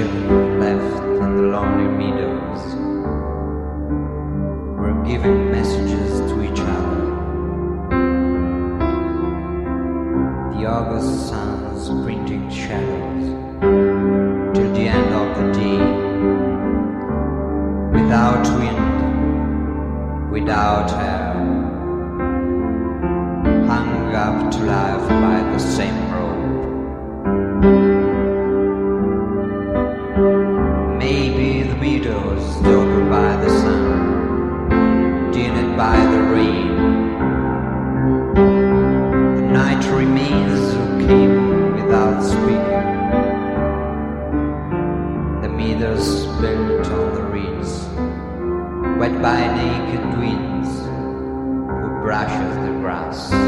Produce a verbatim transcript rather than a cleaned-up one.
children left in the lonely meadows were giving messages to each other. The August sun's printing shadows till the end of the day, without wind, without air, hung up to life by the same rope. Maybe the meadows dug by the sun, dimmed by the rain. The night remains who came without speaking. The meadows built on the reeds, wet by naked winds, who brushes the grass.